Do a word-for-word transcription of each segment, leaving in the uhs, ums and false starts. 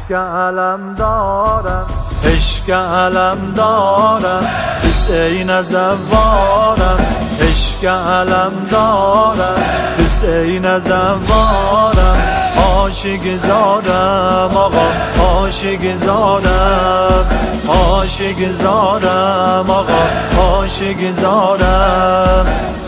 عشق علم دارم، عشق علم دارم، حسین زوارم، عشق علم دارم، حسین زوارم، عاشق زارم آقا، عاشق زارم، عاشق زارم آقا، عاشق زارم.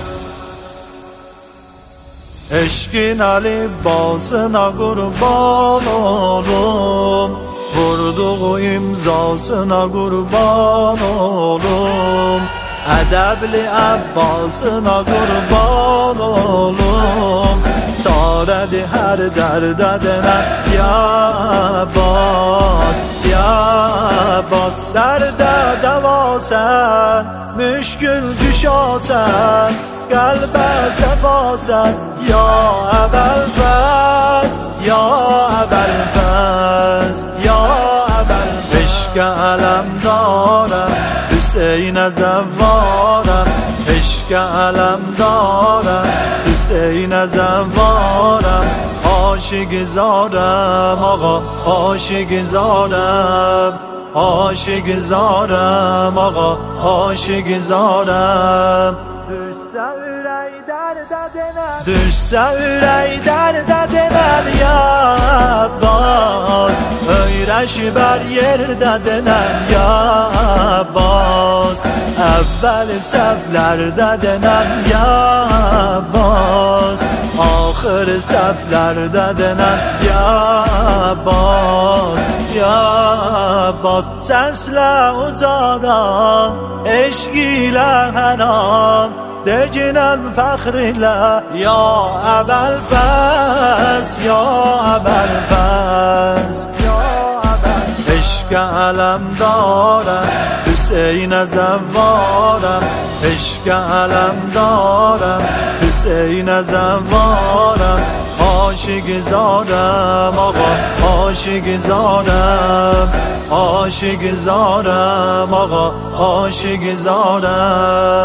Eşkin alibasına kurban olum, vurduğu imzasına kurban olum, edebli Abbasına kurban olum, çaredi her derde denen ya Abbas, ya Abbas. Derde deva sen, müşkül düşa sen, kalbe sefa sen, ya Ebelfez, ya Ebelfez, ya Ebelfez. Eşk alem darem, Hüseyin zevvarem, eşk alem darem, Hüseyin zevvarem, aşık zarem ağa, aşık zarem, aşık zarem ağa, aşık zarem. Düşse ürey derde denen ya Abbas, öyrəşi bər yerdə denən ya Abbas, əvvəl səhvlərdə denən ya Abbas, axır səhvlərdə denən ya Abbas, ya Abbas. Səslə ucadan, eşq ilə hər an, دجنن فخر لا يا أبا الفاس، يا أبا الفاس، يا أبا الفاس. عشق علم دارم، حسین زوارم، عشق علم دارم، حسین زوارم، عاشق زارم آقا، عاشق زارم، عاشق زارم آقا، عاشق زارم.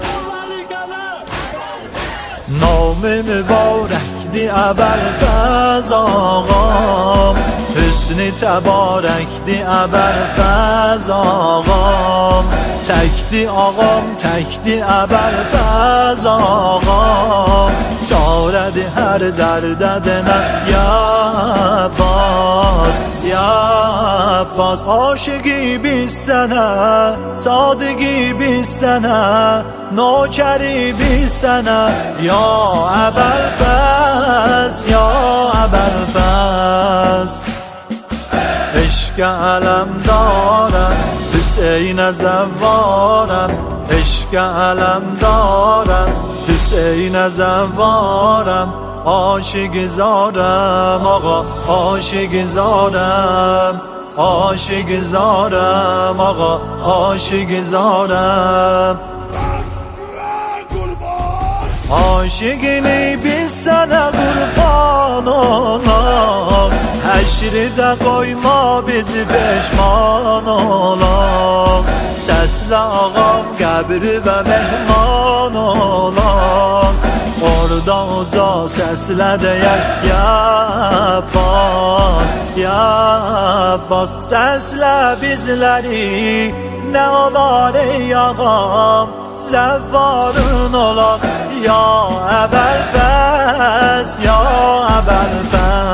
نام مبارکدی ابوالفضل آقام، حسن تبارکدی ابوالفضل آقام، تکدی آقام تکدی ابوالفضل آقام، چارد هر درد دنم یا عباس، یا عباس. عاشقی بیست سنه، صادقی بیست سنه، نوکری بیست سنه یا ابوالفضل، یا ابوالفضل. عشق علم دارم، حسین زوارم، عشق علم دارم، حسین زوارم، عاشق زارم آقا، عاشق زارم، عاشق زارم آقا، عاشق زارم. عاشقینی biz sana kurban olam, həşrdə qoyma bizi peşman olam, səslə ağam qəbri və mehman olam, orada uca səslə deyək ya Abbas, ya Abbas. Səslə bizləri nə olar ey ağam, zəvvarın olam ya Ebelfez, ya Ebelfez.